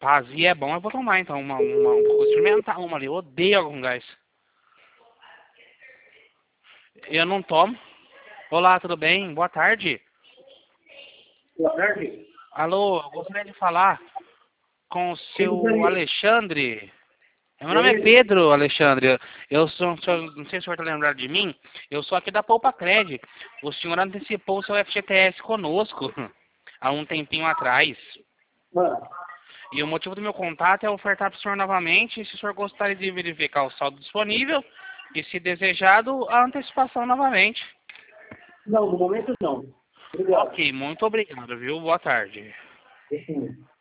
Pazia é bom, eu vou tomar então. Vou experimentar uma ali. Eu odeio água com gás. Eu não tomo. Olá, tudo bem? Boa tarde. Boa tarde. Alô, eu gostaria de falar com o Quem seu gostaria? Alexandre. Meu nome é Beleza? Pedro, Alexandre. Eu sou, não sei se o senhor está lembrado de mim. Eu sou aqui da Poupa Cred. O senhor antecipou o seu FGTS conosco há um tempinho atrás. Mano, E o motivo do meu contato é ofertar para o senhor novamente, se o senor gostaria de verificar o saldo disponível e, se desejado, a antecipação novamente. não, no momento não. Obrigado. Ok, muito obrigado, viu? Boa tarde. Sim.